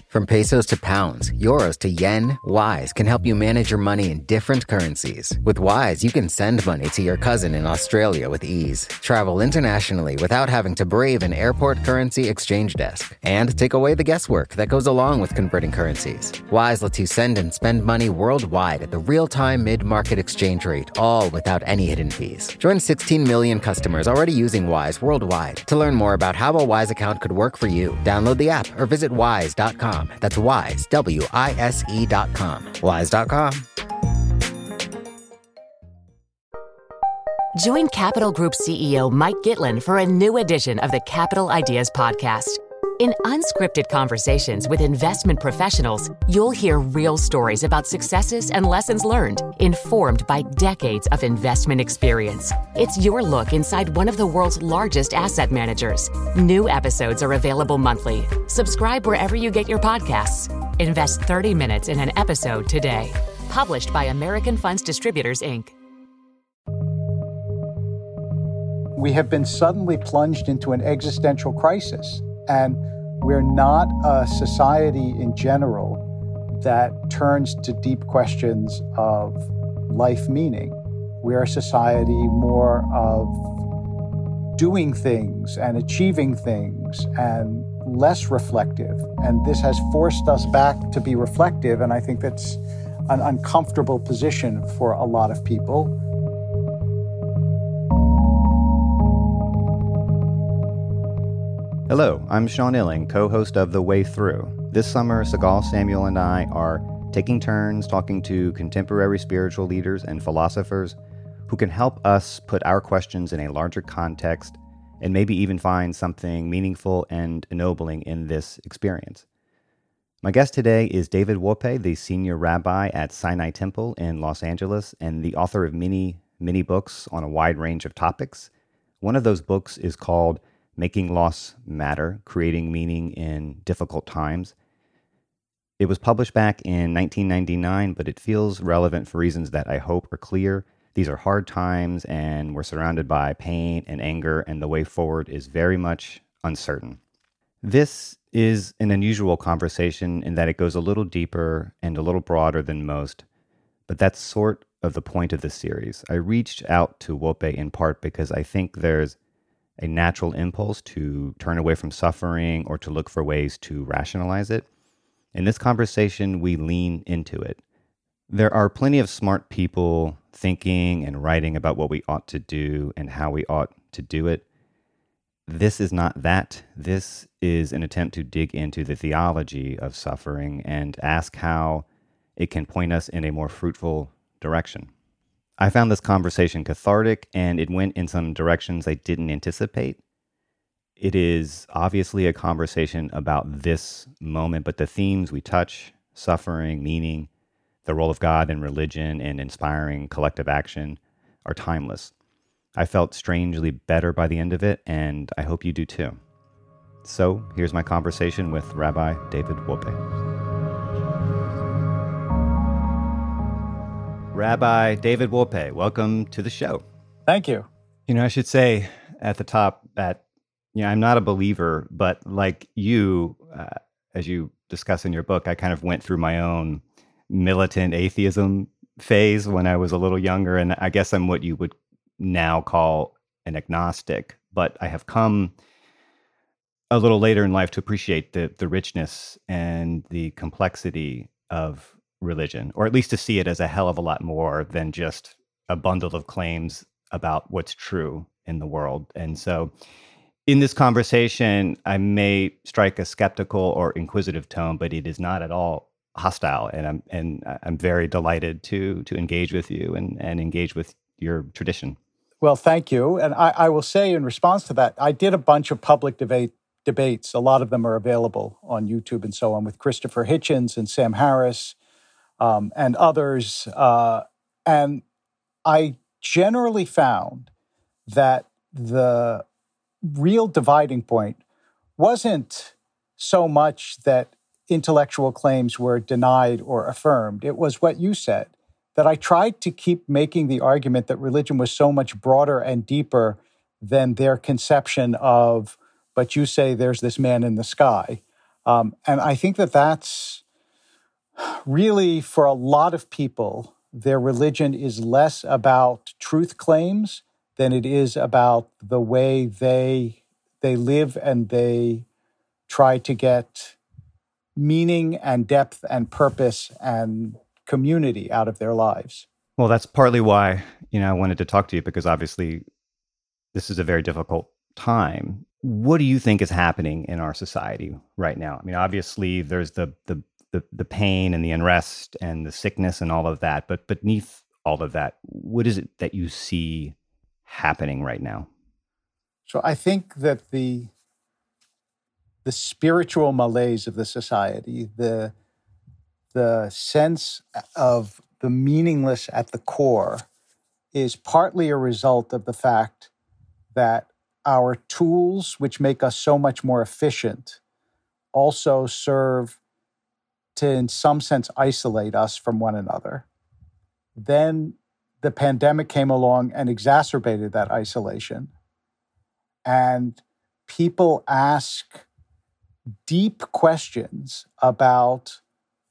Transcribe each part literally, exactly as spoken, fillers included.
From pesos to pounds, euros to yen, Wise can help you manage your money in different currencies. With Wise, you can send money to your cousin in Australia with ease, travel internationally without having to brave an airport currency exchange desk, and take away the guesswork that goes along with converting currencies. Wise lets you send and spend money worldwide at the real-time mid-market exchange rate, all without any hidden fees. Join sixteen million customers already using Wise worldwide. To learn more about how a Wise account could work for you, download the app or visit wise dot com. That's Wise, W I S E dot com. Wise dot com. Join Capital Group C E O Mike Gitlin for a new edition of the Capital Ideas Podcast. In unscripted conversations with investment professionals, you'll hear real stories about successes and lessons learned, informed by decades of investment experience. It's your look inside one of the world's largest asset managers. New episodes are available monthly. Subscribe wherever you get your podcasts. Invest thirty minutes in an episode today. Published by American Funds Distributors, Incorporated. We have been suddenly plunged into an existential crisis. And we're not a society in general that turns to deep questions of life meaning. We're a society more of doing things and achieving things and less reflective. And this has forced us back to be reflective. And I think that's an uncomfortable position for a lot of people. Hello, I'm Sean Illing, co-host of The Way Through. This summer, Segal Samuel and I are taking turns talking to contemporary spiritual leaders and philosophers who can help us put our questions in a larger context and maybe even find something meaningful and ennobling in this experience. My guest today is David Wolpe, the senior rabbi at Sinai Temple in Los Angeles and the author of many, many books on a wide range of topics. One of those books is called Making Loss Matter, Creating Meaning in Difficult Times. It was published back in nineteen ninety-nine, but it feels relevant for reasons that I hope are clear. These are hard times, and we're surrounded by pain and anger, and the way forward is very much uncertain. This is an unusual conversation in that it goes a little deeper and a little broader than most, but that's sort of the point of this series. I reached out to Wolpe in part because I think there's a natural impulse to turn away from suffering or to look for ways to rationalize it. In this conversation, we lean into it. There are plenty of smart people thinking and writing about what we ought to do and how we ought to do it. This is not that. This is an attempt to dig into the theology of suffering and ask how it can point us in a more fruitful direction. I found this conversation cathartic, and it went in some directions I didn't anticipate. It is obviously a conversation about this moment, but the themes we touch, suffering, meaning, the role of God in religion, and inspiring collective action, are timeless. I felt strangely better by the end of it, and I hope you do too. So here's my conversation with Rabbi David Wolpe. Rabbi David Wolpe, welcome to the show. Thank you. You know, I should say at the top that, you know, I'm not a believer, but like you, uh, as you discuss in your book, I kind of went through my own militant atheism phase when I was a little younger, and I guess I'm what you would now call an agnostic, but I have come a little later in life to appreciate the the richness and the complexity of religion, or at least to see it as a hell of a lot more than just a bundle of claims about what's true in the world. And so in this conversation, I may strike a skeptical or inquisitive tone, but it is not at all hostile. And I'm and I'm very delighted to to engage with you and, and engage with your tradition. Well, thank you. And I, I will say in response to that, I did a bunch of public debate debates. A lot of them are available on YouTube and so on with Christopher Hitchens and Sam Harris, Um, and others. Uh, and I generally found that the real dividing point wasn't so much that intellectual claims were denied or affirmed. It was what you said, that I tried to keep making the argument that religion was so much broader and deeper than their conception of, but you say there's this man in the sky. Um, and I think that that's really, for a lot of people, their religion is less about truth claims than it is about the way they they live and they try to get meaning and depth and purpose and community out of their lives. Well, that's partly why, you know, I wanted to talk to you, because obviously this is a very difficult time. What do you think is happening in our society right now? I mean, obviously there's the the the, the pain and the unrest and the sickness and all of that, but beneath all of that, what is it that you see happening right now? So I think that the the spiritual malaise of the society, the the sense of the meaningless at the core, is partly a result of the fact that our tools, which make us so much more efficient, also serve to, in some sense, isolate us from one another. Then the pandemic came along and exacerbated that isolation. And people ask deep questions about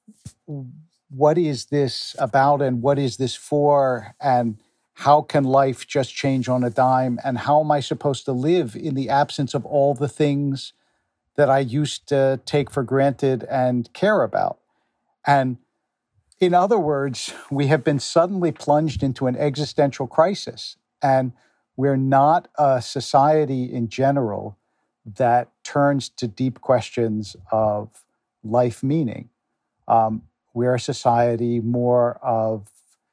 what is this about and what is this for, and how can life just change on a dime, and how am I supposed to live in the absence of all the things that I used to take for granted and care about. And in other words, we have been suddenly plunged into an existential crisis, and we're not a society in general that turns to deep questions of life meaning. Um, we're a society more of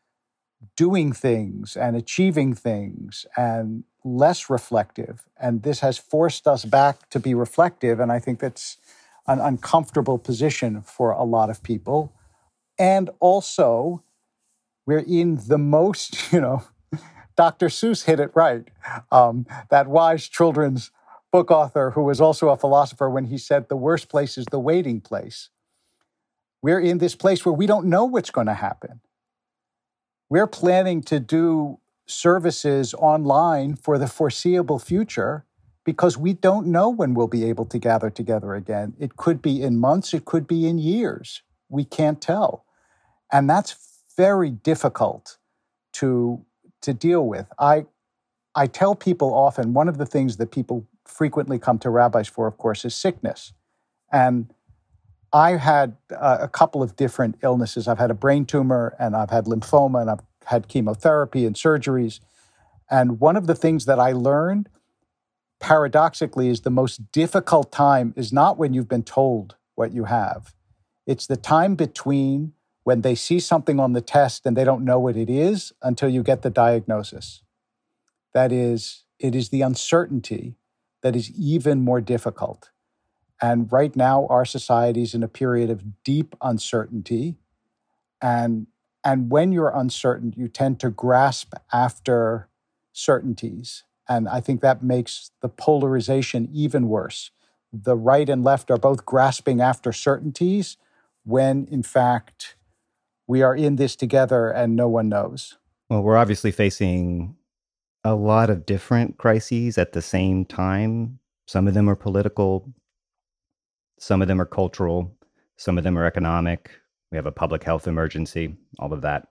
doing things and achieving things and less reflective. And this has forced us back to be reflective. And I think that's an uncomfortable position for a lot of people. And also, we're in the most, you know, Doctor Seuss hit it right. Um, that wise children's book author who was also a philosopher, when he said the worst place is the waiting place. We're in this place where we don't know what's going to happen. We're planning to do services online for the foreseeable future because we don't know when we'll be able to gather together again. It could be in months, it could be in years. We can't tell. And that's very difficult to, to deal with. I, I tell people often, one of the things that people frequently come to rabbis for, of course, is sickness. And I had uh, a couple of different illnesses. I've had a brain tumor, and I've had lymphoma, and I've had chemotherapy and surgeries. And one of the things that I learned, paradoxically, is the most difficult time is not when you've been told what you have. It's the time between when they see something on the test and they don't know what it is until you get the diagnosis. That is, it is the uncertainty that is even more difficult. And right now, our society is in a period of deep uncertainty. And, and when you're uncertain, you tend to grasp after certainties. And I think that makes the polarization even worse. The right and left are both grasping after certainties when, in fact, we are in this together and no one knows. Well, we're obviously facing a lot of different crises at the same time. Some of them are political. Some of them are cultural. Some of them are economic. We have a public health emergency, all of that.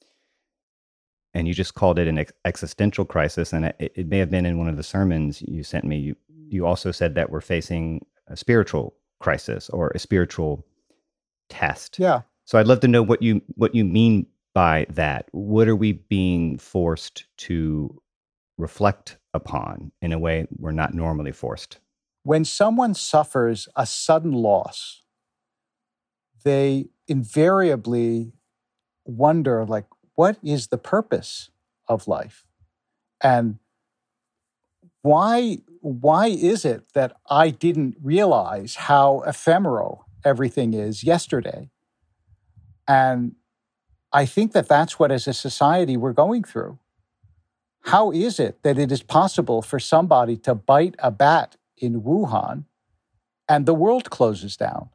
And you just called it an ex- existential crisis. And it, it may have been in one of the sermons you sent me. You, you also said that we're facing a spiritual crisis or a spiritual test. Yeah. So I'd love to know what you what you mean by that. What are we being forced to reflect upon in a way we're not normally forced? When someone suffers a sudden loss, they invariably wonder, like, what is the purpose of life? And why, why is it that I didn't realize how ephemeral everything is yesterday? And I think that that's what, as a society, we're going through. How is it that it is possible for somebody to bite a bat in Wuhan and the world closes down?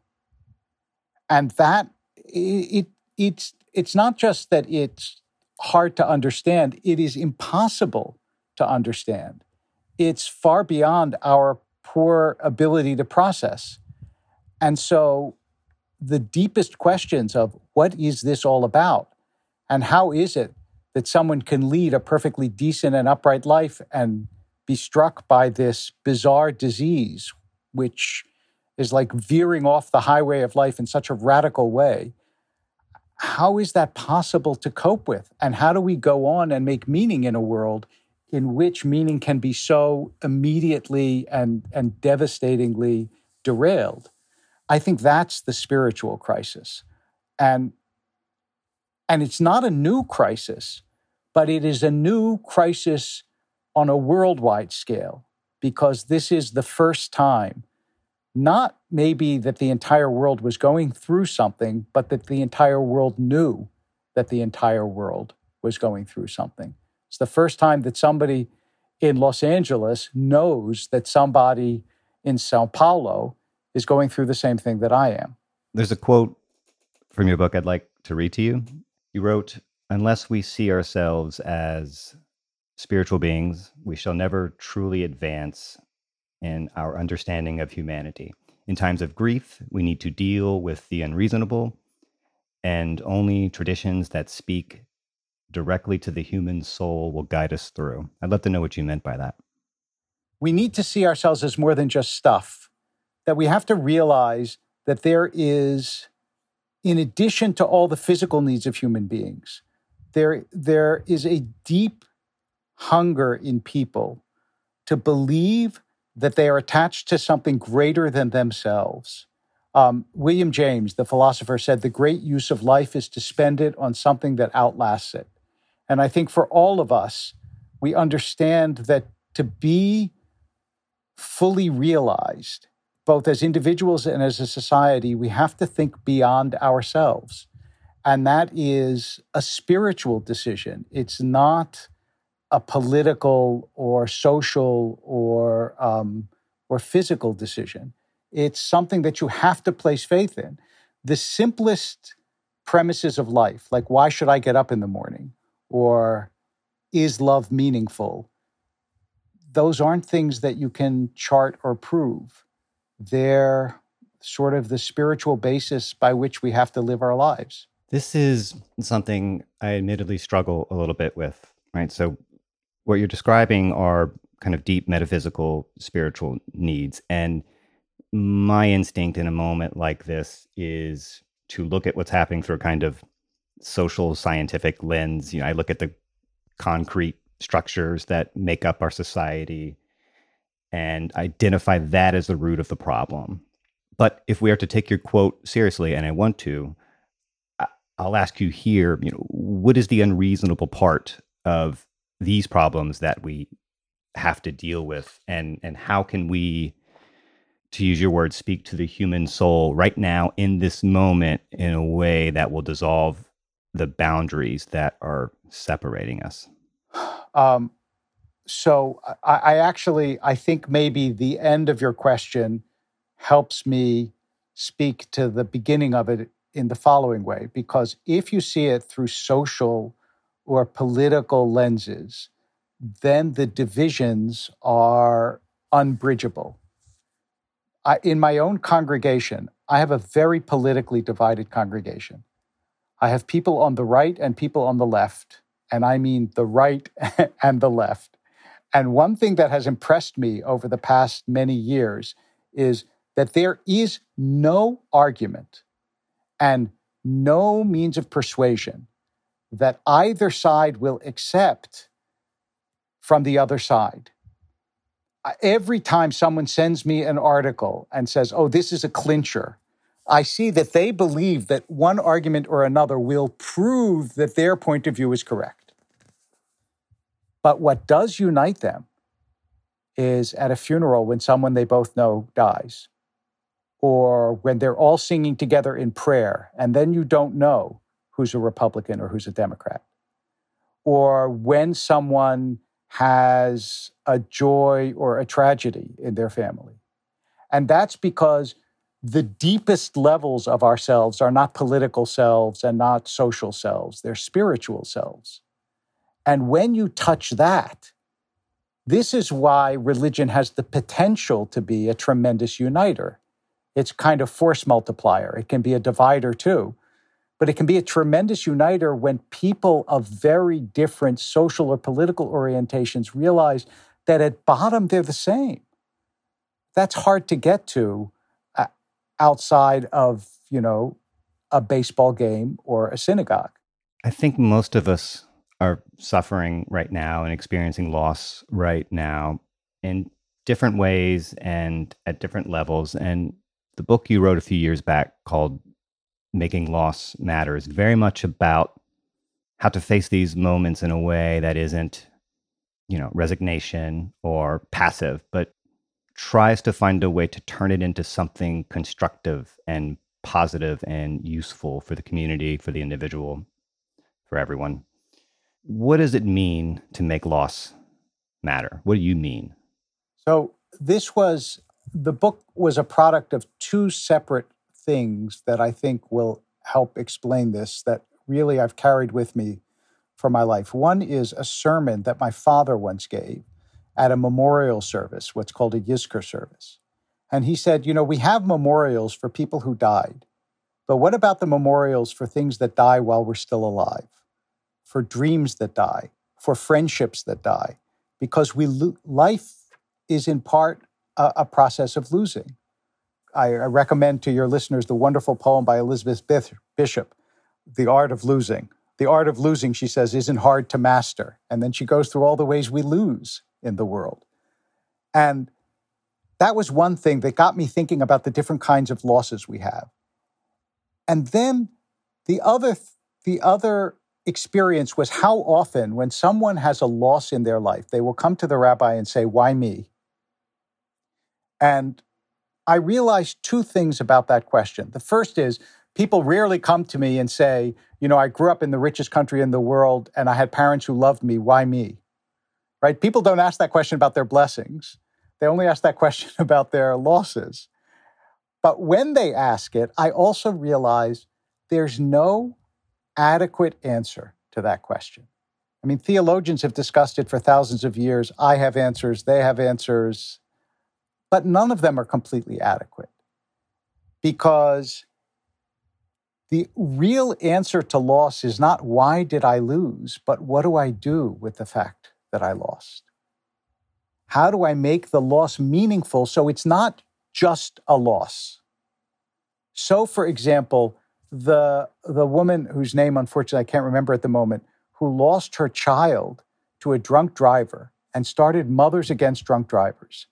And that, it, it's, it's not just that it's hard to understand, it is impossible to understand. It's far beyond our poor ability to process. And so the deepest questions of what is this all about? And how is it that someone can lead a perfectly decent and upright life and be struck by this bizarre disease, which is like veering off the highway of life in such a radical way? How is that possible to cope with? And how do we go on and make meaning in a world in which meaning can be so immediately and, and devastatingly derailed? I think that's the spiritual crisis. And, and it's not a new crisis, but it is a new crisis on a worldwide scale, because this is the first time, not maybe that the entire world was going through something, but that the entire world knew that the entire world was going through something. It's the first time that somebody in Los Angeles knows that somebody in Sao Paulo is going through the same thing that I am. There's a quote from your book I'd like to read to you. You wrote, "Unless we see ourselves as spiritual beings, we shall never truly advance in our understanding of humanity. In times of grief, we need to deal with the unreasonable, and only traditions that speak directly to the human soul will guide us through." I'd love to know what you meant by that. We need to see ourselves as more than just stuff, that we have to realize that there is, in addition to all the physical needs of human beings, there, there is a deep hunger in people to believe that they are attached to something greater than themselves. Um, William James, the philosopher, said the great use of life is to spend it on something that outlasts it. And I think for all of us, we understand that to be fully realized, both as individuals and as a society, we have to think beyond ourselves. And that is a spiritual decision. It's not a political or social or um, or physical decision. It's something that you have to place faith in. The simplest premises of life, like why should I get up in the morning? Or is love meaningful? Those aren't things that you can chart or prove. They're sort of the spiritual basis by which we have to live our lives. This is something I admittedly struggle a little bit with, right? So what you're describing are kind of deep metaphysical, spiritual needs. And my instinct in a moment like this is to look at what's happening through a kind of social scientific lens. You know, I look at the concrete structures that make up our society and identify that as the root of the problem. But if we are to take your quote seriously, and I want to, I'll ask you here, you know, what is the unreasonable part of these problems that we have to deal with? And, and how can we, to use your words, speak to the human soul right now in this moment in a way that will dissolve the boundaries that are separating us? Um, so I, I actually, I think maybe the end of your question helps me speak to the beginning of it in the following way, because if you see it through social or political lenses, then the divisions are unbridgeable. I, in my own congregation, I have a very politically divided congregation. I have people on the right and people on the left, and I mean the right and the left. And one thing that has impressed me over the past many years is that there is no argument and no means of persuasion that either side will accept from the other side. Every time someone sends me an article and says, oh, this is a clincher, I see that they believe that one argument or another will prove that their point of view is correct. But what does unite them is at a funeral when someone they both know dies, or when they're all singing together in prayer, and then you don't know who's a Republican or who's a Democrat, or when someone has a joy or a tragedy in their family. And that's because the deepest levels of ourselves are not political selves and not social selves, they're spiritual selves. And when you touch that, this is why religion has the potential to be a tremendous uniter. It's kind of force multiplier. It can be a divider too. But it can be a tremendous uniter when people of very different social or political orientations realize that at bottom they're the same. That's hard to get to uh, outside of, you know, a baseball game or a synagogue. I think most of us are suffering right now and experiencing loss right now in different ways and at different levels. And the book you wrote a few years back called Making Loss Matter is very much about how to face these moments in a way that isn't, you know, resignation or passive, but tries to find a way to turn it into something constructive and positive and useful for the community, for the individual, for everyone. What does it mean to make loss matter? What do you mean? So this was, the book was a product of two separate things that I think will help explain this, that really I've carried with me for my life. One is a sermon that my father once gave at a memorial service, what's called a Yizkor service. And he said, you know, we have memorials for people who died, but what about the memorials for things that die while we're still alive, for dreams that die, for friendships that die? Because we lo- life is in part a, a process of losing. I, I recommend to your listeners the wonderful poem by Elizabeth Bishop, The Art of Losing. The art of losing, she says, isn't hard to master. And then she goes through all the ways we lose in the world. And that was one thing that got me thinking about the different kinds of losses we have. And then the other, the other experience was how often when someone has a loss in their life, they will come to the rabbi and say, why me? And I realized two things about that question. The first is, people rarely come to me and say, you know, I grew up in the richest country in the world and I had parents who loved me. Why me? Right? People don't ask that question about their blessings. They only ask that question about their losses. But when they ask it, I also realize there's no adequate answer to that question. I mean, theologians have discussed it for thousands of years. I have answers, they have answers, but none of them are completely adequate. Because the real answer to loss is not why did I lose, but what do I do with the fact that I lost? How do I make the loss meaningful so it's not just a loss? So, for example, the, the woman whose name, unfortunately, I can't remember at the moment, who lost her child to a drunk driver and started Mothers Against Drunk Drivers.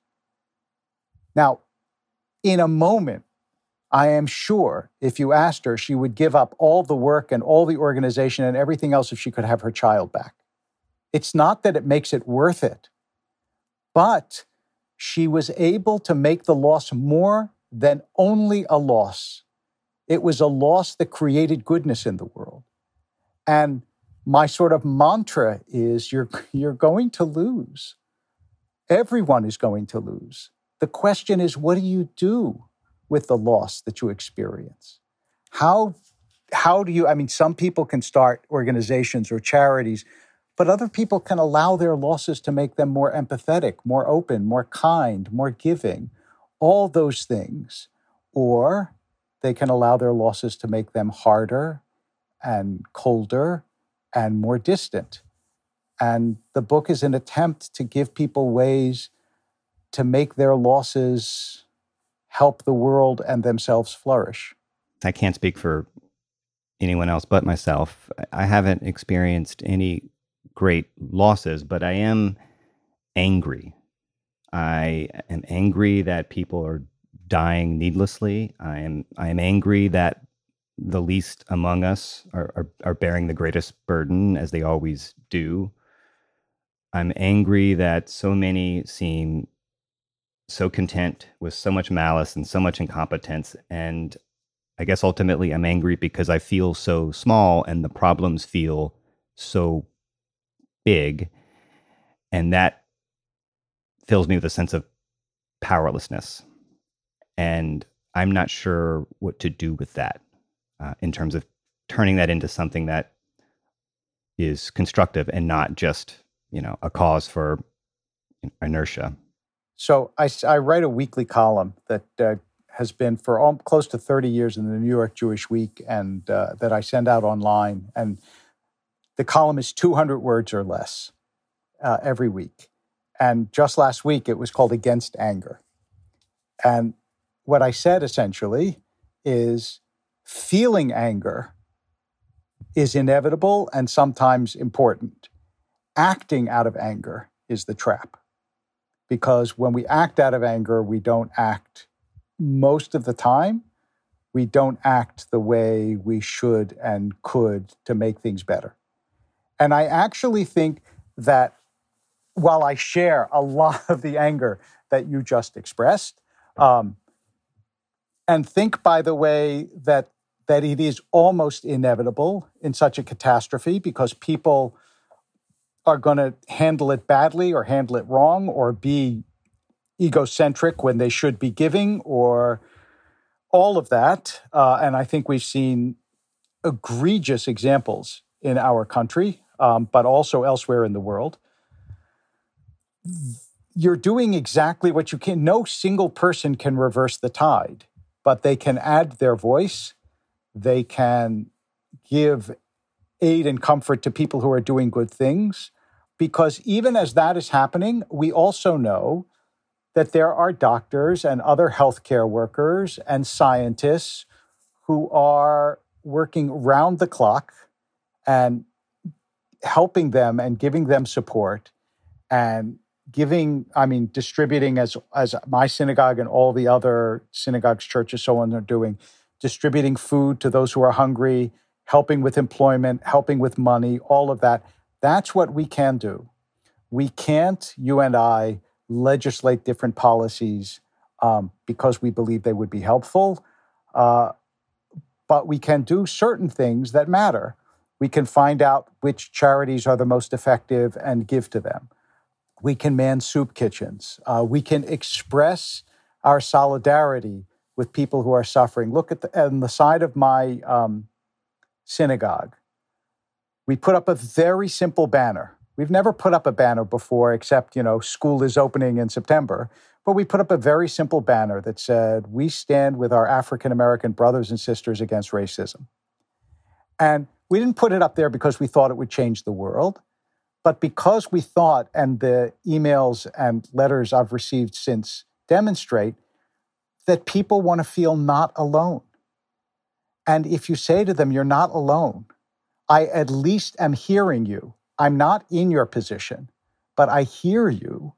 Now, in a moment, I am sure if you asked her, she would give up all the work and all the organization and everything else if she could have her child back. It's not that it makes it worth it, but she was able to make the loss more than only a loss. It was a loss that created goodness in the world. And my sort of mantra is you're, you're going to lose. Everyone is going to lose. The question is, what do you do with the loss that you experience? How, how do you, I mean, some people can start organizations or charities, but other people can allow their losses to make them more empathetic, more open, more kind, more giving, all those things. Or they can allow their losses to make them harder and colder and more distant. And the book is an attempt to give people ways to make their losses help the world and themselves flourish. I can't speak for anyone else but myself. I haven't experienced any great losses, but I am angry. I am angry that people are dying needlessly. I am I am angry that the least among us are, are, are bearing the greatest burden, as they always do. I'm angry that so many seem so content with so much malice and so much incompetence. And I guess ultimately I'm angry because I feel so small and the problems feel so big. And that fills me with a sense of powerlessness. And I'm not sure what to do with that uh, in terms of turning that into something that is constructive and not just, you know, a cause for inertia. So I, I write a weekly column that uh, has been for all, close to thirty years in the New York Jewish Week, and uh, that I send out online. And the column is two hundred words or less uh, every week. And just last week, it was called Against Anger. And what I said essentially is feeling anger is inevitable and sometimes important. Acting out of anger is the trap. Because when we act out of anger, we don't act most of the time. We don't act the way we should and could to make things better. And I actually think that while I share a lot of the anger that you just expressed, um, and think, by the way, that that it is almost inevitable in such a catastrophe because people are going to handle it badly or handle it wrong or be egocentric when they should be giving or all of that. Uh, and I think we've seen egregious examples in our country, um, but also elsewhere in the world. You're doing exactly what you can. No single person can reverse the tide, but they can add their voice. They can give aid and comfort to people who are doing good things. Because even as that is happening, we also know that there are doctors and other healthcare workers and scientists who are working round the clock and helping them and giving them support and giving, I mean, distributing as, as my synagogue and all the other synagogues, churches, so on are doing, distributing food to those who are hungry, helping with employment, helping with money, all of that. That's what we can do. We can't, you and I, legislate different policies um, because we believe they would be helpful, uh, but we can do certain things that matter. We can find out which charities are the most effective and give to them. We can man soup kitchens. Uh, we can express our solidarity with people who are suffering. Look at the, on the side of my um, synagogue. We put up a very simple banner. We've never put up a banner before except, you know, school is opening in September. But we put up a very simple banner that said, we stand with our African-American brothers and sisters against racism. And we didn't put it up there because we thought it would change the world, but because we thought, and the emails and letters I've received since demonstrate, that people want to feel not alone. And if you say to them, you're not alone, I at least am hearing you. I'm not in your position, but I hear you.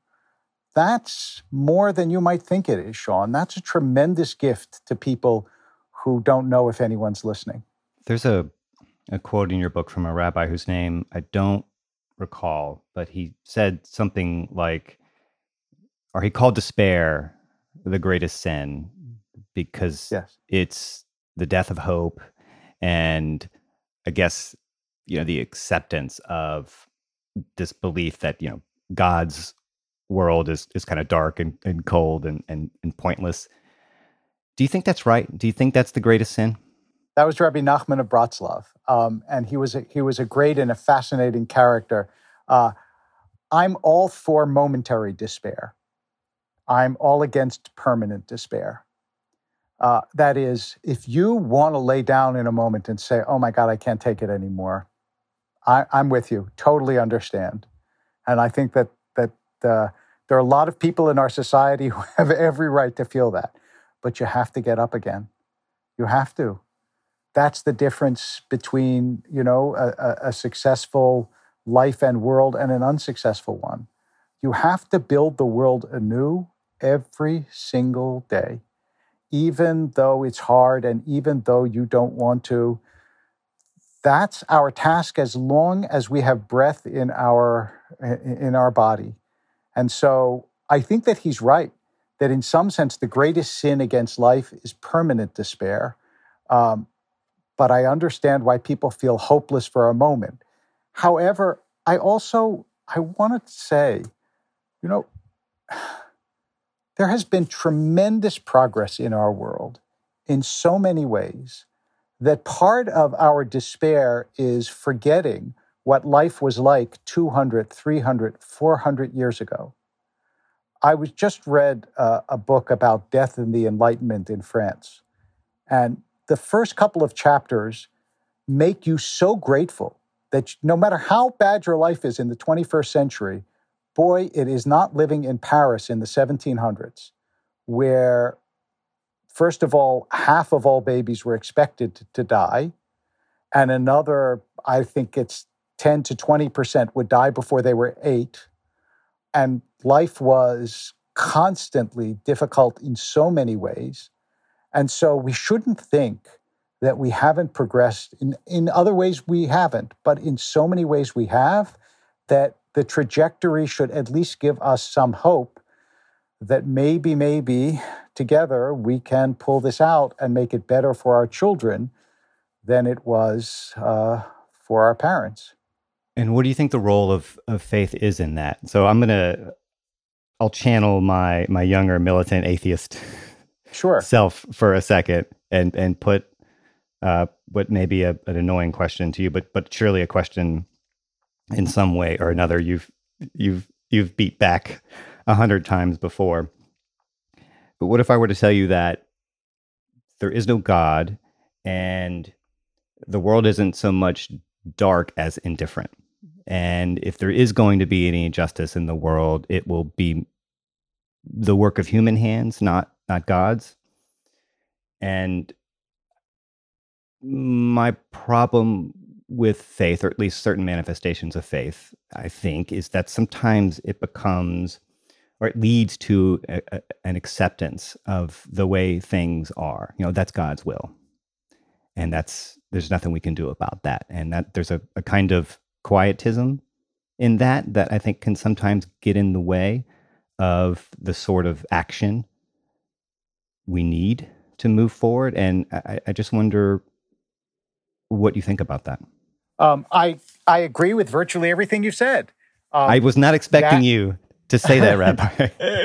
That's more than you might think it is, Sean. That's a tremendous gift to people who don't know if anyone's listening. There's a, a quote in your book from a rabbi whose name I don't recall, but he said something like, or he called despair the greatest sin because yes. It's the death of hope and I guess, you know, the acceptance of this belief that, you know, God's world is, is kind of dark and, and cold and, and, and pointless. Do you think that's right? Do you think that's the greatest sin? That was Rabbi Nachman of Bratslav. Um, and he was, a, he was a great and a fascinating character. Uh, I'm all for momentary despair. I'm all against permanent despair. Uh, that is, if you want to lay down in a moment and say, oh my God, I can't take it anymore, I, I'm with you, totally understand. And I think that that uh, there are a lot of people in our society who have every right to feel that. But you have to get up again. You have to. That's the difference between, you know, a, a successful life and world and an unsuccessful one. You have to build the world anew every single day. Even though it's hard and even though you don't want to, that's our task as long as we have breath in our in our body. And so I think that he's right, that in some sense the greatest sin against life is permanent despair. Um, but I understand why people feel hopeless for a moment. However, I also, I want to say, you know, there has been tremendous progress in our world in so many ways that part of our despair is forgetting what life was like two hundred, three hundred, four hundred years ago. I was just read uh, a book about death and the Enlightenment in France. And the first couple of chapters make you so grateful that no matter how bad your life is in the twenty-first century, boy, it is not living in Paris in the seventeen hundreds, where, first of all, half of all babies were expected to, to die, and another, I think it's ten to twenty percent would die before they were eight. And life was constantly difficult in so many ways. And so we shouldn't think that we haven't progressed. In, in other ways, we haven't, but in so many ways we have, that the trajectory should at least give us some hope that maybe, maybe together we can pull this out and make it better for our children than it was uh, for our parents. And what do you think the role of, of faith is in that? So I'm going to, I'll channel my my younger militant atheist sure. self for a second and and put uh, what may be a, an annoying question to you, but but surely a question in some way or another you've you've you've beat back a hundred times before. But what if I were to tell you that there is no God and the world isn't so much dark as indifferent? And if there is going to be any injustice in the world, it will be the work of human hands, not not God's. And my problem with faith, or at least certain manifestations of faith, I think, is that sometimes it becomes, or it leads to a, a, an acceptance of the way things are. You know, that's God's will. And that's, there's nothing we can do about that. And that there's a, a kind of quietism in that that I think can sometimes get in the way of the sort of action we need to move forward. And I, I just wonder what you think about that. Um, I I agree with virtually everything you said. Um, I was not expecting that... you to say that, Rabbi.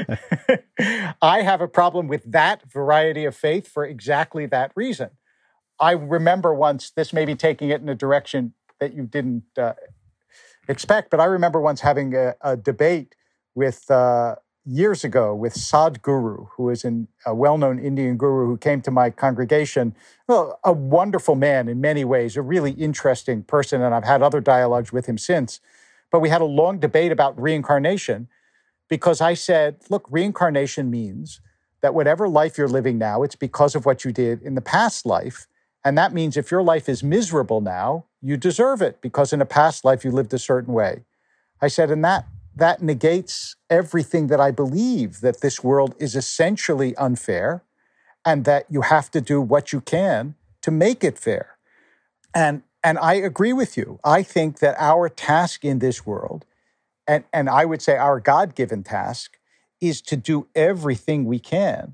I have a problem with that variety of faith for exactly that reason. I remember once, this may be taking it in a direction that you didn't uh, expect, but I remember once having a, a debate with uh, years ago with Sadhguru, who is an, a well-known Indian guru who came to my congregation. Well, a wonderful man in many ways, a really interesting person, and I've had other dialogues with him since. But we had a long debate about reincarnation because I said, look, reincarnation means that whatever life you're living now, it's because of what you did in the past life. And that means if your life is miserable now, you deserve it because in a past life you lived a certain way. I said, and that that negates everything that I believe, that this world is essentially unfair and that you have to do what you can to make it fair. And and I agree with you. I think that our task in this world, and, and I would say our God-given task, is to do everything we can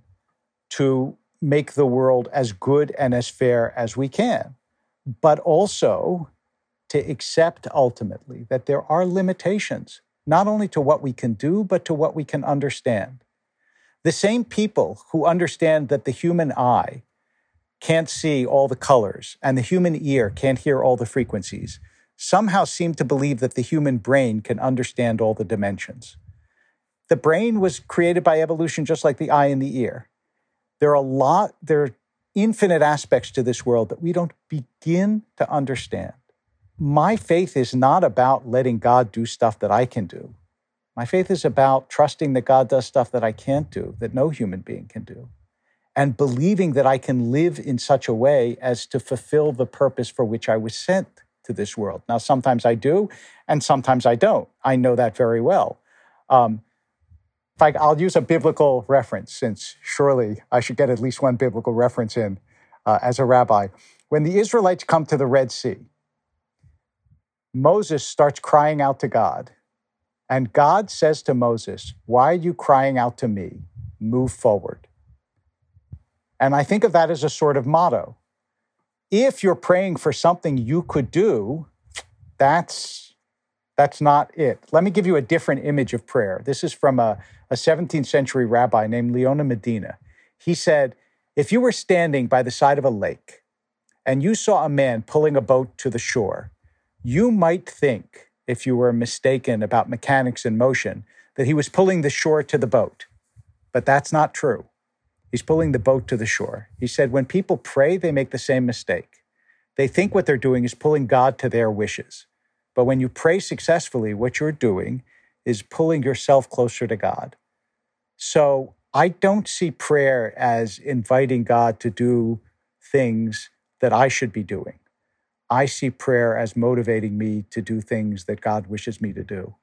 to make the world as good and as fair as we can, but also to accept ultimately that there are limitations, not only to what we can do, but to what we can understand. The same people who understand that the human eye can't see all the colors and the human ear can't hear all the frequencies somehow seem to believe that the human brain can understand all the dimensions. The brain was created by evolution just like the eye and the ear. There are a lot, there are infinite aspects to this world that we don't begin to understand. My faith is not about letting God do stuff that I can do. My faith is about trusting that God does stuff that I can't do, that no human being can do, and believing that I can live in such a way as to fulfill the purpose for which I was sent to this world. Now, sometimes I do, and sometimes I don't. I know that very well. Um, In fact, I'll use a biblical reference, since surely I should get at least one biblical reference in uh, as a rabbi. When the Israelites come to the Red Sea, Moses starts crying out to God. And God says to Moses, why are you crying out to me? Move forward. And I think of that as a sort of motto. If you're praying for something you could do, that's, that's not it. Let me give you a different image of prayer. This is from a, a seventeenth century rabbi named Leona Medina. He said, if you were standing by the side of a lake and you saw a man pulling a boat to the shore, you might think, if you were mistaken about mechanics and motion, that he was pulling the shore to the boat. But that's not true. He's pulling the boat to the shore. He said, when people pray, they make the same mistake. They think what they're doing is pulling God to their wishes. But when you pray successfully, what you're doing is pulling yourself closer to God. So I don't see prayer as inviting God to do things that I should be doing. I see prayer as motivating me to do things that God wishes me to do.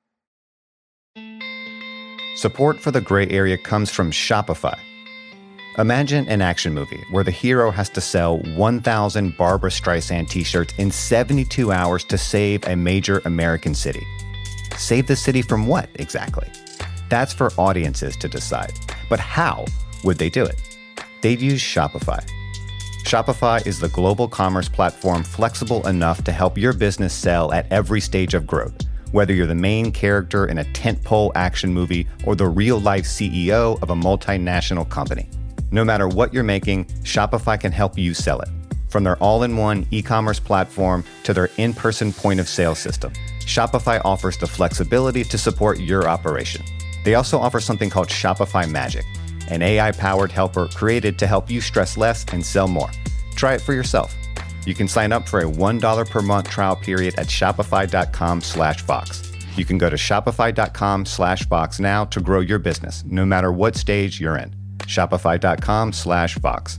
Support for The Gray Area comes from Shopify. Imagine an action movie where the hero has to sell one thousand Barbra Streisand t-shirts in seventy-two hours to save a major American city. Save the city from what, exactly? That's for audiences to decide. But how would they do it? They'd use Shopify. Shopify is the global commerce platform flexible enough to help your business sell at every stage of growth. Whether you're the main character in a tentpole action movie or the real-life C E O of a multinational company. No matter what you're making, Shopify can help you sell it. From their all-in-one e-commerce platform to their in-person point-of-sale system, Shopify offers the flexibility to support your operation. They also offer something called Shopify Magic, an A I-powered helper created to help you stress less and sell more. Try it for yourself. You can sign up for a one dollar per month trial period at shopify.com slash Vox. You can go to shopify.com slash Vox now to grow your business, no matter what stage you're in. Shopify.com slash Vox.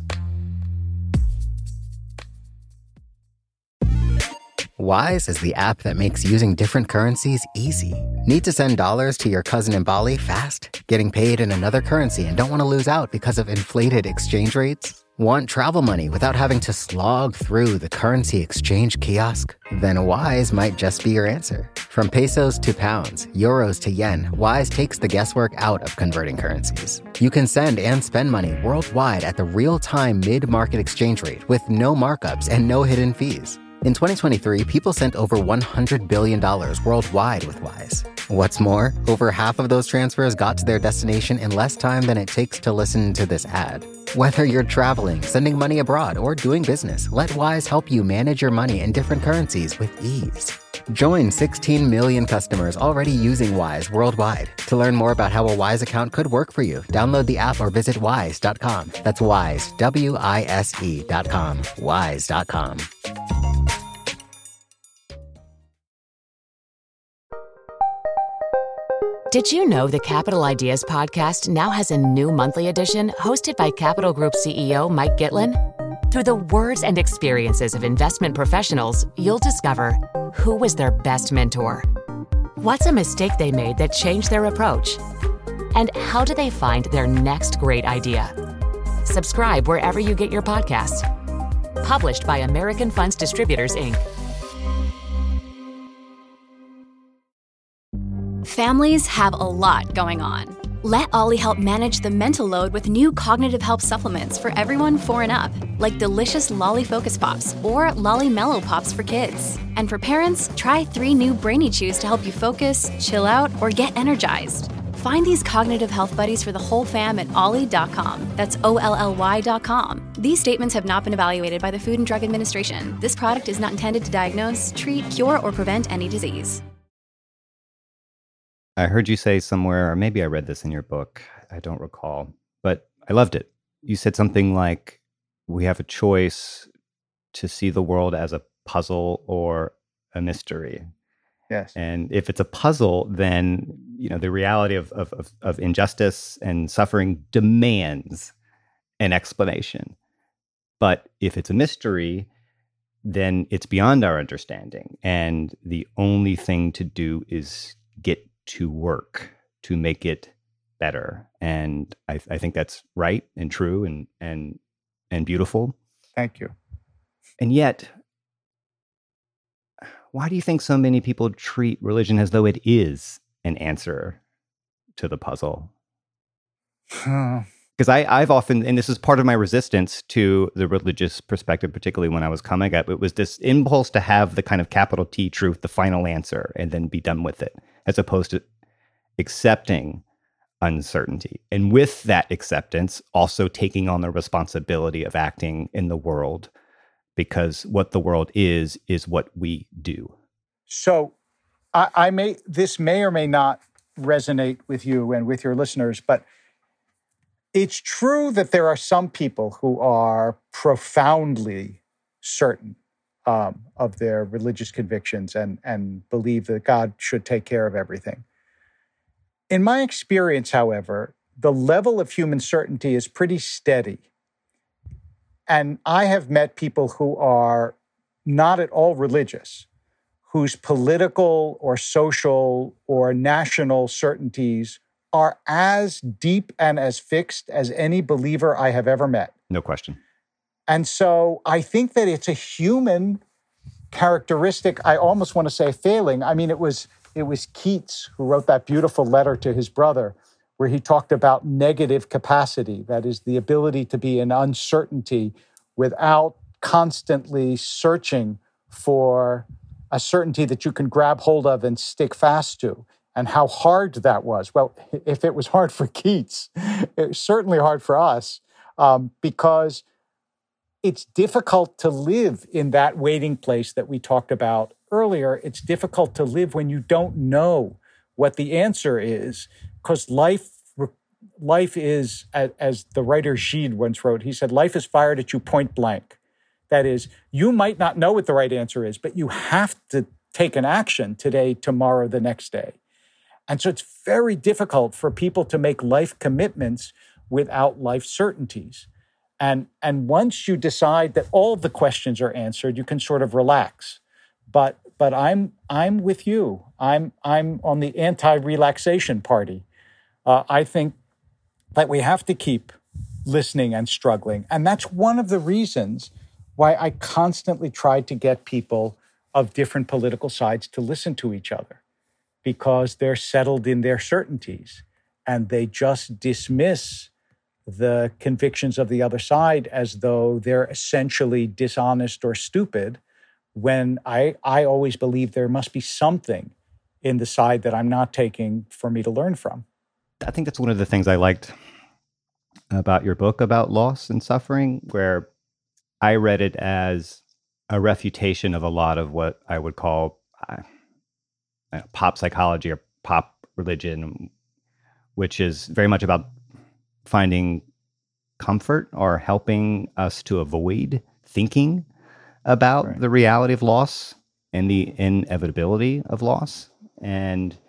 Wise is the app that makes using different currencies easy. Need to send dollars to your cousin in Bali fast? Getting paid in another currency and don't want to lose out because of inflated exchange rates? Want travel money without having to slog through the currency exchange kiosk? Then Wise might just be your answer. From pesos to pounds, euros to yen, Wise takes the guesswork out of converting currencies. You can send and spend money worldwide at the real-time mid-market exchange rate with no markups and no hidden fees. In twenty twenty-three, people sent over one hundred billion dollars worldwide with Wise. What's more, over half of those transfers got to their destination in less time than it takes to listen to this ad. Whether you're traveling, sending money abroad, or doing business, let Wise help you manage your money in different currencies with ease. Join sixteen million customers already using Wise worldwide. To learn more about how a Wise account could work for you, download the app or visit wise dot com. That's Wise, W I S E dot com, wise dot com. Did you know the Capital Ideas podcast now has a new monthly edition hosted by Capital Group C E O Mike Gitlin? Through the words and experiences of investment professionals, you'll discover who was their best mentor, what's a mistake they made that changed their approach, and how do they find their next great idea. Subscribe wherever you get your podcasts. Published by American Funds Distributors, Incorporated. Families have a lot going on. Let Ollie help manage the mental load with new cognitive help supplements for everyone four and up, like delicious Lolly Focus Pops or Lolly Mellow Pops for kids. And for parents, try three new Brainy Chews to help you focus, chill out, or get energized. Find these cognitive health buddies for the whole fam at ollie dot com. That's O L L Y dot com. These statements have not been evaluated by the Food and Drug Administration. This product is not intended to diagnose, treat, cure, or prevent any disease. I heard you say somewhere, or maybe I read this in your book, I don't recall, but I loved it. You said something like, we have a choice to see the world as a puzzle or a mystery. Yes. And if it's a puzzle, then, you know, the reality of, of, of, of injustice and suffering demands an explanation. But if it's a mystery, then it's beyond our understanding. And the only thing to do is get to work to make it better. And I, I think that's right and true and and and beautiful. Thank you. And yet, why do you think so many people treat religion as though it is an answer to the puzzle? Because I, I've often, and this is part of my resistance to the religious perspective, particularly when I was coming up, it was this impulse to have the kind of capital T truth, the final answer, and then be done with it, as opposed to accepting uncertainty. And with that acceptance, also taking on the responsibility of acting in the world, because what the world is, is what we do. So I, I may, this may or may not resonate with you and with your listeners, but it's true that there are some people who are profoundly certain um, of their religious convictions and, and believe that God should take care of everything. In my experience, however, the level of human certainty is pretty steady. And I have met people who are not at all religious, whose political or social or national certainties are as deep and as fixed as any believer I have ever met. No question. And so I think that it's a human characteristic. I almost want to say failing. I mean, it was it was Keats who wrote that beautiful letter to his brother where he talked about negative capacity, that is the ability to be in uncertainty without constantly searching for a certainty that you can grab hold of and stick fast to. And how hard that was. Well, if it was hard for Keats, it was certainly hard for us um, because it's difficult to live in that waiting place that we talked about earlier. It's difficult to live when you don't know what the answer is, because life, life is, as the writer Gide once wrote, he said, life is fired at you point blank. That is, you might not know what the right answer is, but you have to take an action today, tomorrow, the next day. And so it's very difficult for people to make life commitments without life certainties. And, and once you decide that all of the questions are answered, you can sort of relax. But but I'm I'm with you. I'm I'm on the anti-relaxation party. Uh, I think that we have to keep listening and struggling. And that's one of the reasons why I constantly tried to get people of different political sides to listen to each other, because they're settled in their certainties and they just dismiss the convictions of the other side as though they're essentially dishonest or stupid, when I, I always believe there must be something in the side that I'm not taking for me to learn from. I think that's one of the things I liked about your book about loss and suffering, where I read it as a refutation of a lot of what I would call uh, pop psychology or pop religion, which is very much about finding comfort or helping us to avoid thinking about right. the reality of loss and the inevitability of loss. And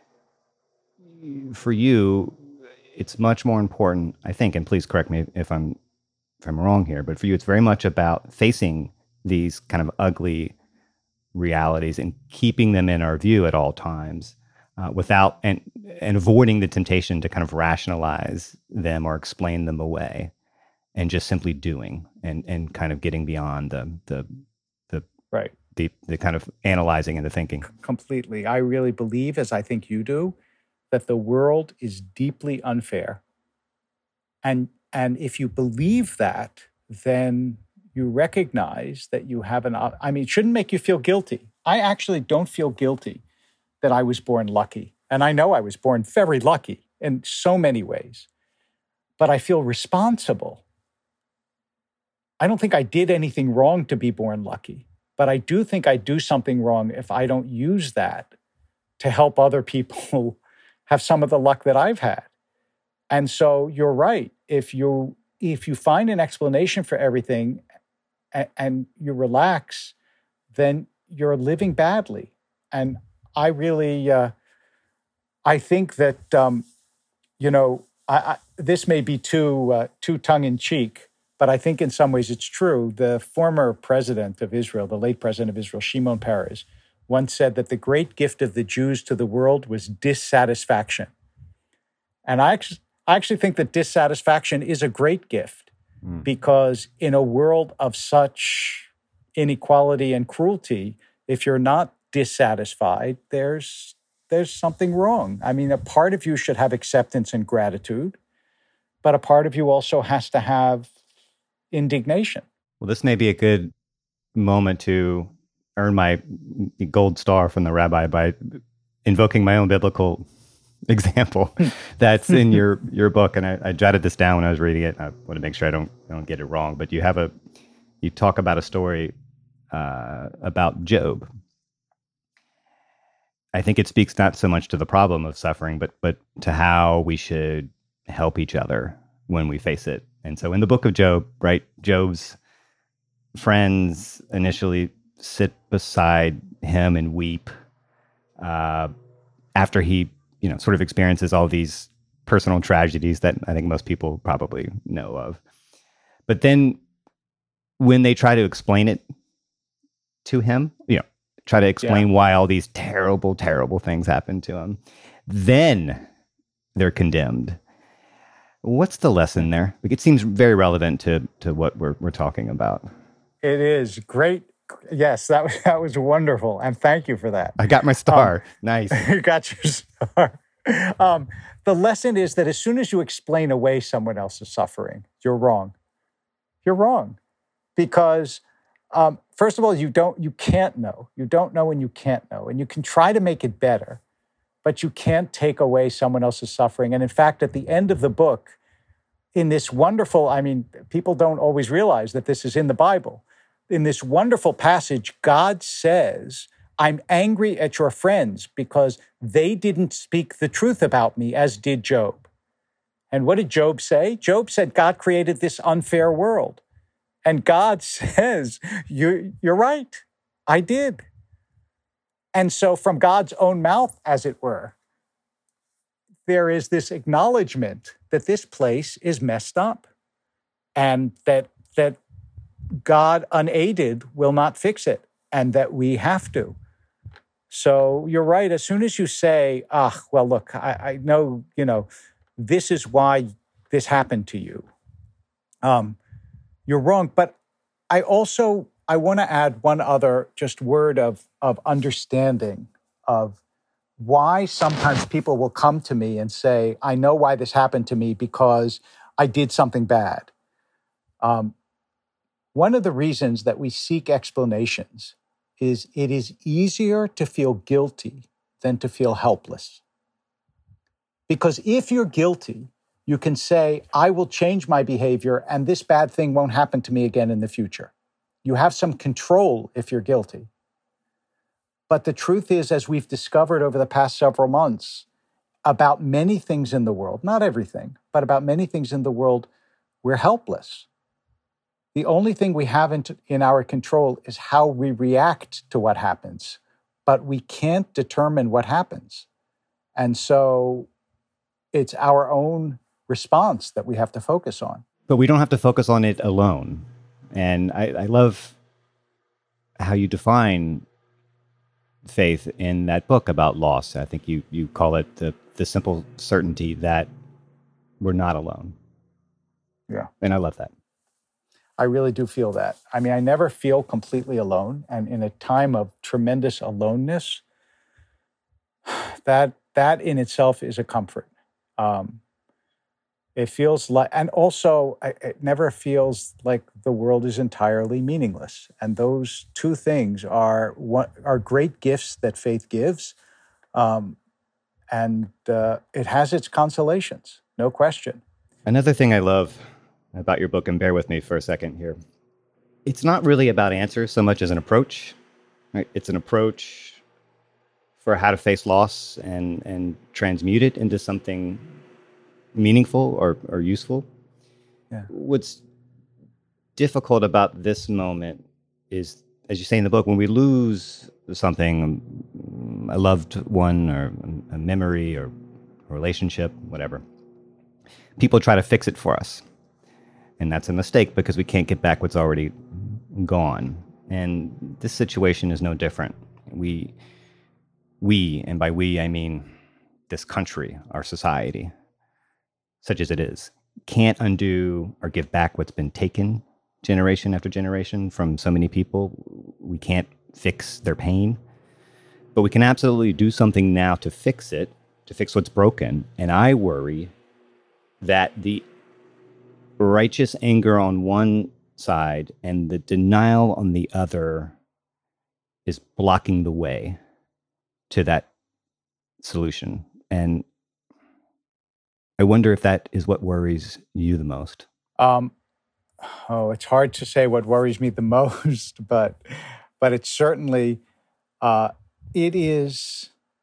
for you, it's much more important, I think, and please correct me if I'm if I'm wrong here, but for you, it's very much about facing these kind of ugly realities and keeping them in our view at all times, uh, without and and avoiding the temptation to kind of rationalize them or explain them away, and just simply doing and and kind of getting beyond the the the right the the kind of analyzing and the thinking. Completely, I really believe, as I think you do, that the world is deeply unfair, and and if you believe that, then you recognize that you have an, I mean, it shouldn't make you feel guilty. I actually don't feel guilty that I was born lucky. And I know I was born very lucky in so many ways, but I feel responsible. I don't think I did anything wrong to be born lucky, but I do think I do something wrong if I don't use that to help other people have some of the luck that I've had. And so you're right. If you, if you find an explanation for everything and you relax, then you're living badly. And I really, uh, I think that, um, you know, I, I, this may be too uh, too tongue-in-cheek, but I think in some ways it's true. The former president of Israel, the late president of Israel, Shimon Peres, once said that the great gift of the Jews to the world was dissatisfaction. And I actually, I actually think that dissatisfaction is a great gift. Because in a world of such inequality and cruelty, if you're not dissatisfied, there's there's something wrong. I mean, a part of you should have acceptance and gratitude, but a part of you also has to have indignation. Well, this may be a good moment to earn my gold star from the rabbi by invoking my own biblical example that's in your your book, and I, I jotted this down when I was reading it. I want to make sure I don't I don't get it wrong, but you have a you talk about a story uh, about Job, I think it speaks not so much to the problem of suffering, but but to how we should help each other when we face it. And so in the book of Job, right, Job's friends initially sit beside him and weep uh, after he, you know, sort of experiences all these personal tragedies that I think most people probably know of. But then when they try to explain it to him, you know, try to explain yeah. why all these terrible, terrible things happen to him, then they're condemned. What's the lesson there? Like, it seems very relevant to to what we're we're talking about. It is great. Yes, that was that was wonderful, and thank you for that. I got my star. Um, nice. You got your star. Um, the lesson is that as soon as you explain away someone else's suffering, you're wrong. You're wrong, because um, first of all, you don't, you can't know. You don't know, and you can't know, and you can try to make it better, but you can't take away someone else's suffering. And in fact, at the end of the book, in this wonderful, I mean, people don't always realize that this is in the Bible. In this wonderful passage, God says, I'm angry at your friends because they didn't speak the truth about me, as did Job. And what did Job say? Job said, God created this unfair world. And God says, you're, you're right, I did. And so from God's own mouth, as it were, there is this acknowledgement that this place is messed up and that that God unaided will not fix it and that we have to. So you're right. As soon as you say, ah, well, look, I, I know, you know, this is why this happened to you, um, you're wrong. But I also, I want to add one other just word of, of understanding of why sometimes people will come to me and say, I know why this happened to me because I did something bad. Um, one of the reasons that we seek explanations is it is easier to feel guilty than to feel helpless. Because if you're guilty, you can say, I will change my behavior and this bad thing won't happen to me again in the future. You have some control if you're guilty. But the truth is, as we've discovered over the past several months, about many things in the world, not everything, but about many things in the world, we're helpless. The only thing we have in, in our control is how we react to what happens, but we can't determine what happens. And so it's our own response that we have to focus on. But we don't have to focus on it alone. And I, I love how you define faith in that book about loss. I think you you call it the the simple certainty that we're not alone. Yeah. And I love that. I really do feel that. I mean, I never feel completely alone. And in a time of tremendous aloneness, that that in itself is a comfort. Um, it feels like, and also it never feels like the world is entirely meaningless. And those two things are what are great gifts that faith gives. Um, and uh, it has its consolations, no question. Another thing I love about your book, and bear with me for a second here, it's not really about answers so much as an approach. Right? It's an approach for how to face loss and, and transmute it into something meaningful or, or useful. Yeah. What's difficult about this moment is, as you say in the book, when we lose something, a loved one or a memory or a relationship, whatever, people try to fix it for us. And that's a mistake because we can't get back what's already gone. And this situation is no different. We, we, and by we, I mean this country, our society, such as it is, can't undo or give back what's been taken generation after generation from so many people. We can't fix their pain, but we can absolutely do something now to fix it, to fix what's broken. And I worry that the righteous anger on one side and the denial on the other is blocking the way to that solution. And I wonder if that is what worries you the most. Um, oh, it's hard to say what worries me the most, but but it's certainly, uh, it is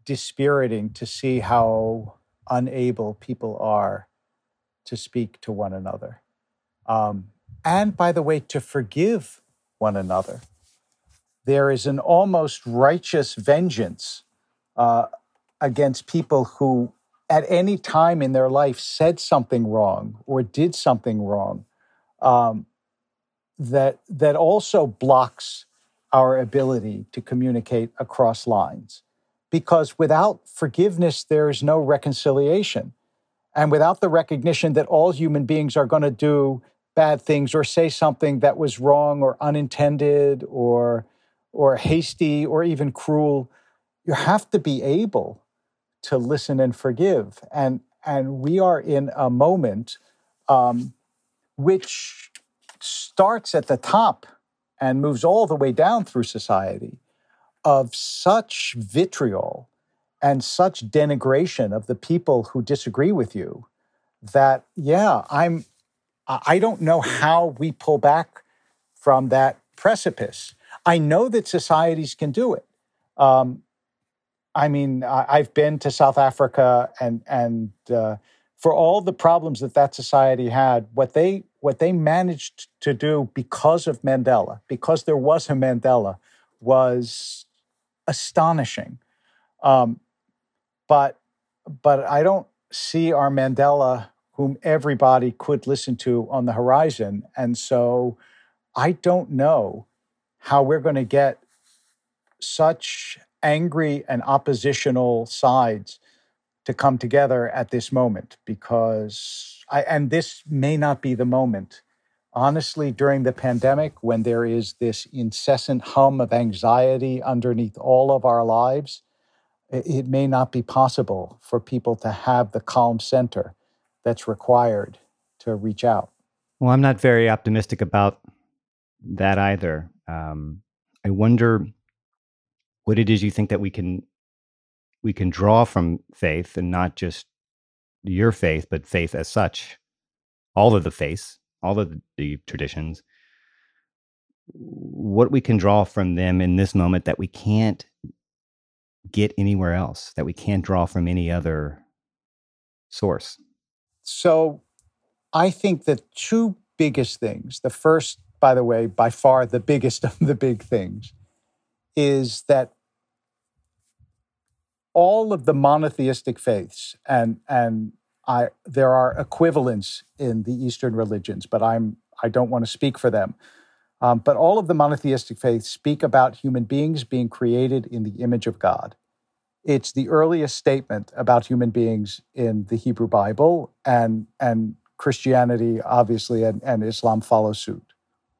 dispiriting to see how unable people are to speak to one another. Um, and, by the way, to forgive one another. There is an almost righteous vengeance uh, against people who, at any time in their life, said something wrong or did something wrong, um, that that also blocks our ability to communicate across lines. Because without forgiveness, there is no reconciliation. And without the recognition that all human beings are going to do bad things or say something that was wrong or unintended or, or hasty or even cruel, you have to be able to listen and forgive. And, and we are in a moment um, which starts at the top and moves all the way down through society of such vitriol and such denigration of the people who disagree with you that, yeah, I'm, I don't know how we pull back from that precipice. I know that societies can do it. Um, I mean, I've been to South Africa, and and uh, for all the problems that that society had, what they what they managed to do because of Mandela, because there was a Mandela, was astonishing. Um, but but I don't see our Mandela, whom everybody could listen to, on the horizon, and so I don't know how we're going to get such angry and oppositional sides to come together at this moment, because I, and this may not be the moment. Honestly, during the pandemic, when there is this incessant hum of anxiety underneath all of our lives, it, it may not be possible for people to have the calm center that's required to reach out. Well, I'm not very optimistic about that either. Um, I wonder what it is you think that we can we can draw from faith, and not just your faith, but faith as such, all of the faiths, all of the, the traditions, what we can draw from them in this moment that we can't get anywhere else, that we can't draw from any other source. So I think the two biggest things, the first, by the way, by far the biggest of the big things, is that all of the monotheistic faiths, and and I there are equivalents in the Eastern religions, but I'm I don't want to speak for them. Um, but all of the monotheistic faiths speak about human beings being created in the image of God. It's the earliest statement about human beings in the Hebrew Bible, and and Christianity, obviously, and, and Islam follow suit.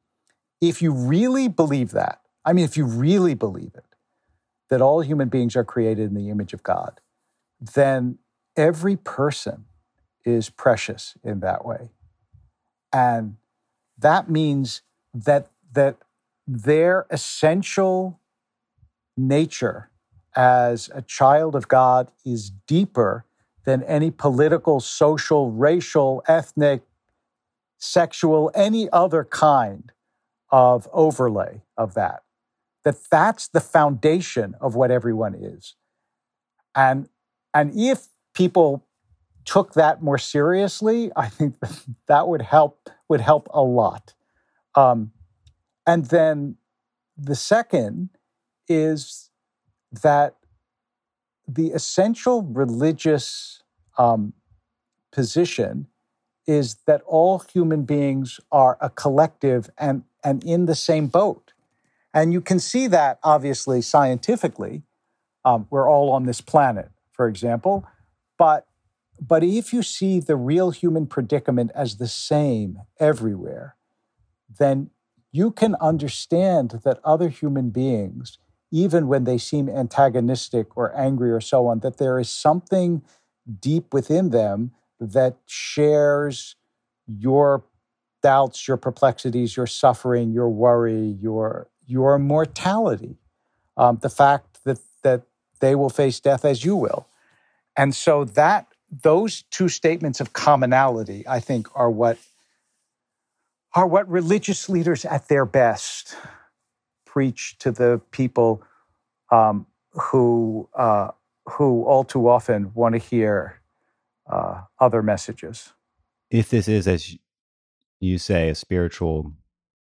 If you really believe that, I mean, if you really believe it, that all human beings are created in the image of God, then every person is precious in that way. And that means that, that their essential nature as a child of God is deeper than any political, social, racial, ethnic, sexual, any other kind of overlay of that. That that's the foundation of what everyone is. And, and if people took that more seriously, I think that would help, would help a lot. Um, and then the second is that the essential religious um, position is that all human beings are a collective and, and in the same boat. And you can see that, obviously, scientifically. Um, we're all on this planet, for example. But, but if you see the real human predicament as the same everywhere, then you can understand that other human beings, even when they seem antagonistic or angry or so on, that there is something deep within them that shares your doubts, your perplexities, your suffering, your worry, your your mortality, um, the fact that that they will face death as you will. And so that those two statements of commonality, I think, are what are what religious leaders at their best preach to the people um, who uh, who all too often want to hear uh, other messages. If this is, as you say, a spiritual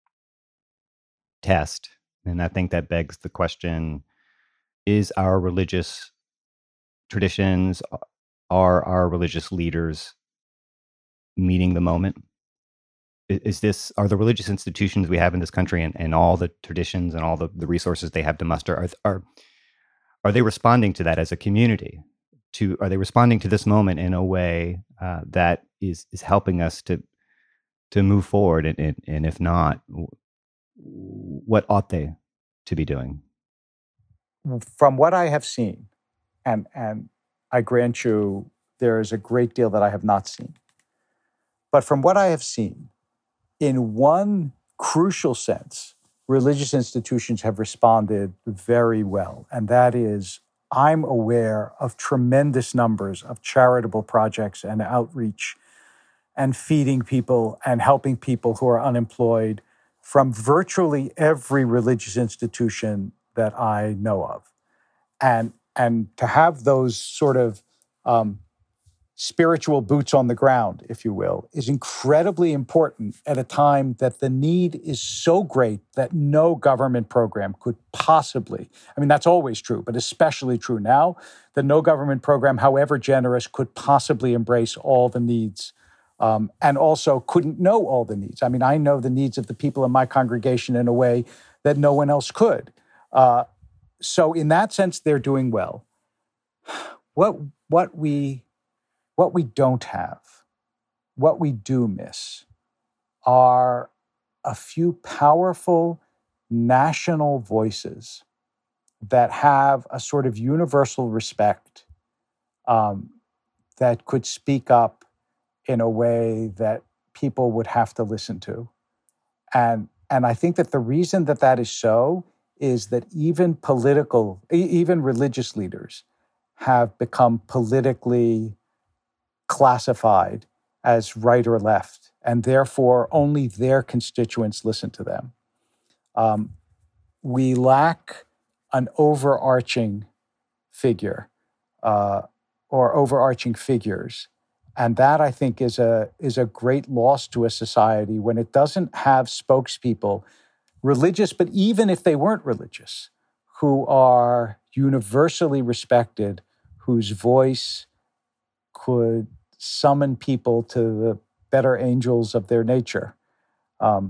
test, and I think that begs the question, is our religious traditions, are our religious leaders meeting the moment? Is this, are the religious institutions we have in this country and, and all the traditions and all the, the resources they have to muster, are, are are they responding to that as a community? To are they responding to this moment in a way uh, that is is helping us to to move forward? And, and, and if not, what ought they to be doing? From what I have seen, and and I grant you there is a great deal that I have not seen, but from what I have seen, in one crucial sense, religious institutions have responded very well, and that is, I'm aware of tremendous numbers of charitable projects and outreach and feeding people and helping people who are unemployed from virtually every religious institution that I know of. And, and to have those sort of um, spiritual boots on the ground, if you will, is incredibly important at a time that the need is so great that no government program could possibly, I mean, that's always true, but especially true now, that no government program, however generous, could possibly embrace all the needs um, and also couldn't know all the needs. I mean, I know the needs of the people in my congregation in a way that no one else could. Uh, so in that sense, they're doing well. What, what we... What we don't have, what we do miss, are a few powerful national voices that have a sort of universal respect um, that could speak up in a way that people would have to listen to. And, and I think that the reason that that is so is that even political, even religious leaders have become politically classified as right or left, and therefore only their constituents listen to them. Um, we lack an overarching figure uh, or overarching figures, and that I think is a is a great loss to a society when it doesn't have spokespeople, religious, but even if they weren't religious, who are universally respected, whose voice could summon people to the better angels of their nature. Um,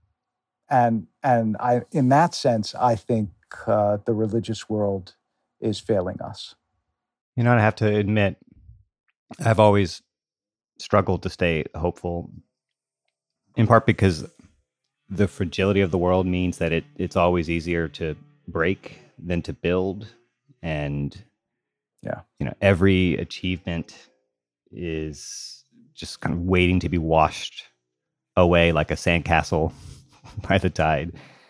and and I, in that sense, I think uh, the religious world is failing us. You know, I have to admit, I've always struggled to stay hopeful, in part because the fragility of the world means that it it's always easier to break than to build. And, yeah, you know, every achievement is just kind of waiting to be washed away like a sandcastle by the tide.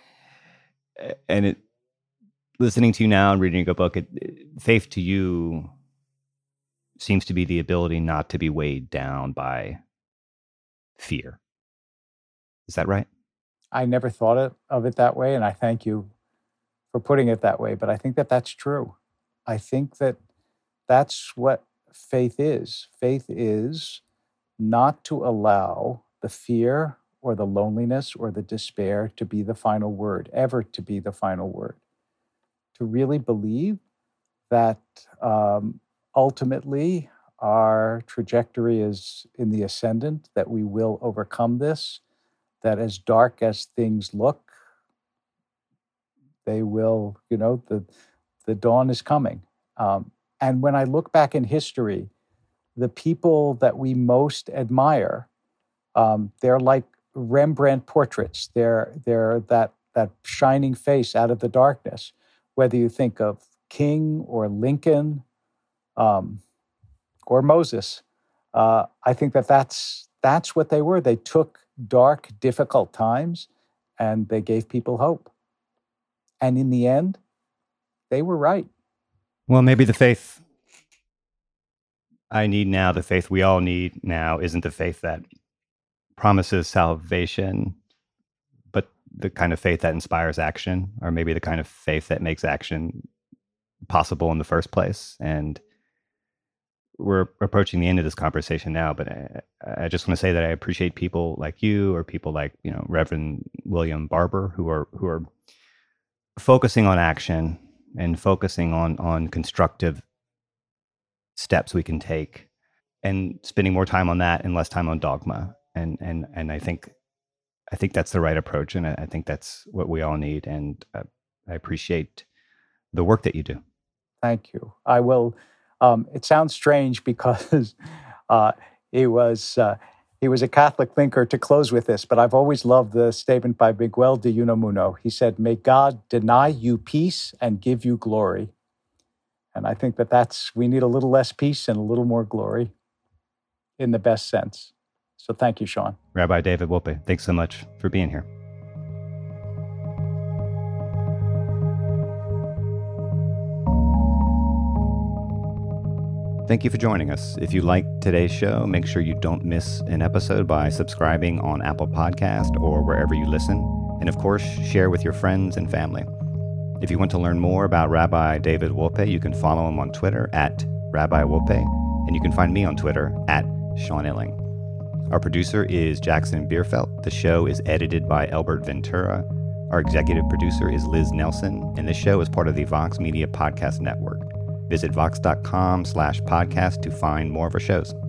And it, listening to you now and reading your book, it, it, faith to you seems to be the ability not to be weighed down by fear. Is that right? I never thought it, of it that way, and I thank you for putting it that way, but I think that that's true. I think that that's what faith is. Faith is not to allow the fear or the loneliness or the despair to be the final word, ever to be the final word. To really believe that um, ultimately our trajectory is in the ascendant, that we will overcome this, that as dark as things look, they will, you know, the, the dawn is coming. Um, And when I look back in history, the people that we most admire, um, they're like Rembrandt portraits. They're they're that that shining face out of the darkness. Whether you think of King or Lincoln um, or Moses, uh, I think that that's that's what they were. They took dark, difficult times, and they gave people hope. And in the end, they were right. Well, maybe the faith I need now, the faith we all need now, isn't the faith that promises salvation, but the kind of faith that inspires action, or maybe the kind of faith that makes action possible in the first place. And we're approaching the end of this conversation now, but I, I just want to say that I appreciate people like you, or people like, you know, Reverend William Barber, who are who are focusing on action and focusing on on constructive steps we can take, and spending more time on that and less time on dogma. And and and I think I think that's the right approach, and I, I think that's what we all need. And uh, I appreciate the work that you do. Thank you. I will. Um, it sounds strange because uh, he was uh, he was a Catholic thinker, to close with this, but I've always loved the statement by Miguel de Unamuno. He said, "May God deny you peace and give you glory." And I think that that's, we need a little less peace and a little more glory, in the best sense. So thank you, Sean. Rabbi David Wolpe, thanks so much for being here. Thank you for joining us. If you liked today's show, make sure you don't miss an episode by subscribing on Apple Podcast or wherever you listen. And of course, share with your friends and family. If you want to learn more about Rabbi David Wolpe, you can follow him on Twitter at Rabbi Wolpe, and you can find me on Twitter at Sean Illing. Our producer is Jackson Bierfeld. The show is edited by Elbert Ventura. Our executive producer is Liz Nelson, and this show is part of the Vox Media Podcast Network. Visit vox.com slash podcast to find more of our shows.